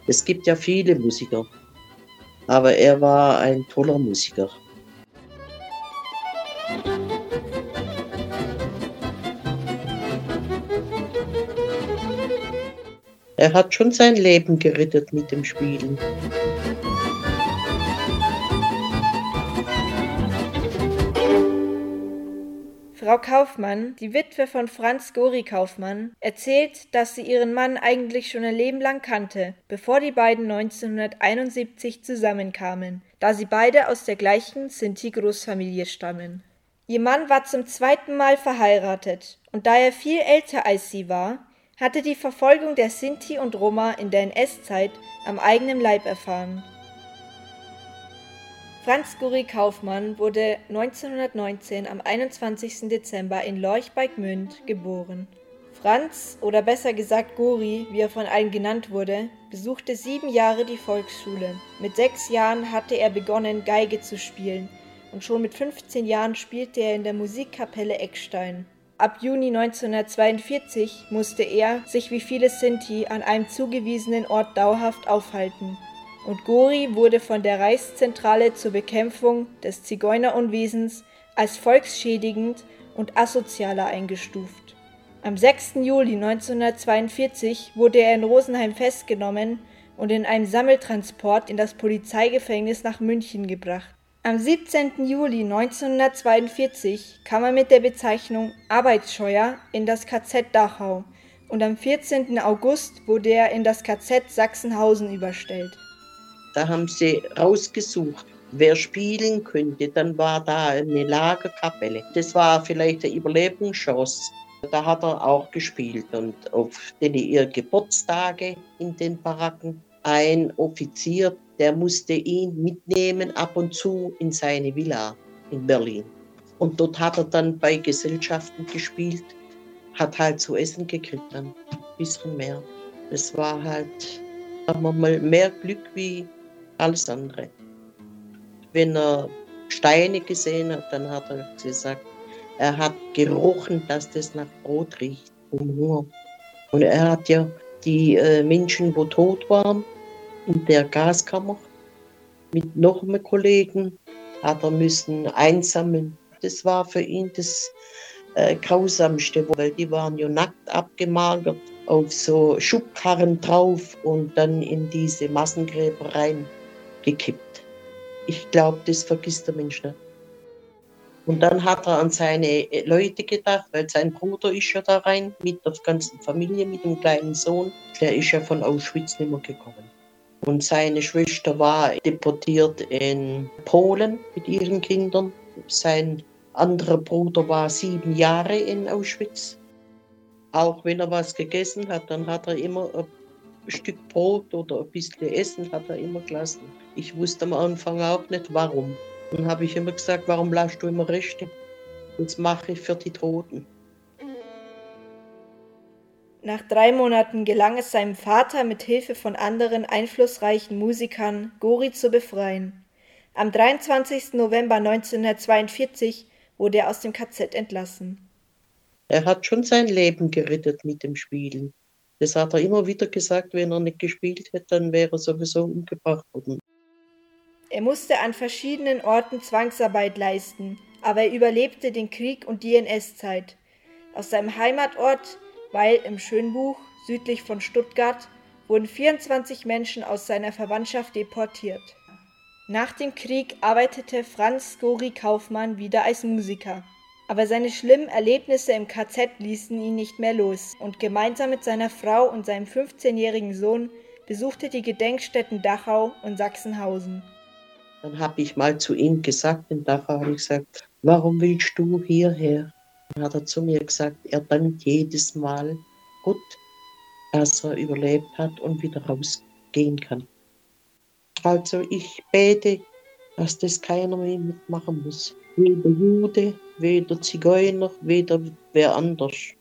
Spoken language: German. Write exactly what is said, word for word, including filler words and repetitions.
Es gibt ja viele Musiker, aber er war ein toller Musiker. Er hat schon sein Leben gerettet mit dem Spielen. Frau Kaufmann, die Witwe von Franz Gori Kaufmann, erzählt, dass sie ihren Mann eigentlich schon ein Leben lang kannte, bevor die beiden neunzehnhunderteinundsiebzig zusammenkamen, da sie beide aus der gleichen Sinti-Großfamilie stammen. Ihr Mann war zum zweiten Mal verheiratet und da er viel älter als sie war, hatte die Verfolgung der Sinti und Roma in der N S-Zeit am eigenen Leib erfahren. Franz Gori Kaufmann wurde neunzehnhundertneunzehn am einundzwanzigsten Dezember in Lorch bei Gmünd geboren. Franz, oder besser gesagt Gori, wie er von allen genannt wurde, besuchte sieben Jahre die Volksschule. Mit sechs Jahren hatte er begonnen, Geige zu spielen und schon mit fünfzehn Jahren spielte er in der Musikkapelle Eckstein. Ab Juni neunzehnhundertzweiundvierzig musste er sich wie viele Sinti an einem zugewiesenen Ort dauerhaft aufhalten. Und Gori wurde von der Reichszentrale zur Bekämpfung des Zigeunerunwesens als volksschädigend und asozialer eingestuft. Am sechsten Juli neunzehnhundertzweiundvierzig wurde er in Rosenheim festgenommen und in einem Sammeltransport in das Polizeigefängnis nach München gebracht. Am siebzehnten Juli neunzehnhundertzweiundvierzig kam er mit der Bezeichnung Arbeitsscheuer in das K Z Dachau und am vierzehnten August wurde er in das K Z Sachsenhausen überstellt. Da haben sie rausgesucht, wer spielen könnte. Dann war da eine Lagerkapelle. Das war vielleicht eine Überlebenschance. Da hat er auch gespielt. Und auf den ihr Geburtstage in den Baracken, ein Offizier, der musste ihn mitnehmen ab und zu in seine Villa in Berlin. Und dort hat er dann bei Gesellschaften gespielt, hat halt zu essen gekriegt, dann ein bisschen mehr. Das war halt, sagen wir mal, mehr Glück wie alles andere. Wenn er Steine gesehen hat, dann hat er gesagt, er hat gerochen, dass das nach Brot riecht, um Hunger. Und er hat ja die äh, Menschen, wo tot waren, in der Gaskammer mit noch einem Kollegen, hat er müssen einsammeln. Das war für ihn das äh, Grausamste, weil die waren ja nackt abgemagert, auf so Schubkarren drauf und dann in diese Massengräber reingekippt. Ich glaube, das vergisst der Mensch nicht. Und dann hat er an seine Leute gedacht, weil sein Bruder ist ja da rein, mit der ganzen Familie, mit dem kleinen Sohn. Der ist ja von Auschwitz nicht mehr gekommen. Und seine Schwester war deportiert in Polen mit ihren Kindern. Sein anderer Bruder war sieben Jahre in Auschwitz. Auch wenn er was gegessen hat, dann hat er immer ein Stück Brot oder ein bisschen Essen hat er immer gelassen. Ich wusste am Anfang auch nicht, warum. Dann habe ich immer gesagt, warum lässt du immer Reste? Das mache ich für die Toten. Nach drei Monaten gelang es seinem Vater, mit Hilfe von anderen einflussreichen Musikern Gori zu befreien. Am dreiundzwanzigsten November neunzehnhundertzweiundvierzig wurde er aus dem K Z entlassen. Er hat schon sein Leben gerettet mit dem Spielen. Das hat er immer wieder gesagt, wenn er nicht gespielt hätte, dann wäre er sowieso umgebracht worden. Er musste an verschiedenen Orten Zwangsarbeit leisten, aber er überlebte den Krieg und die N S-Zeit. Aus seinem Heimatort, Weil im Schönbuch, südlich von Stuttgart, wurden vierundzwanzig Menschen aus seiner Verwandtschaft deportiert. Nach dem Krieg arbeitete Franz Gori Kaufmann wieder als Musiker. Aber seine schlimmen Erlebnisse im K Z ließen ihn nicht mehr los und gemeinsam mit seiner Frau und seinem fünfzehnjährigen Sohn besuchte er die Gedenkstätten Dachau und Sachsenhausen. Dann habe ich mal zu ihm gesagt, in Dachau habe ich gesagt, warum willst du hierher? Dann hat er zu mir gesagt, er dankt jedes Mal Gott, dass er überlebt hat und wieder rausgehen kann. Also ich bete, dass das keiner mehr mitmachen muss. Weder Jude, weder Zigeuner, weder wer anders.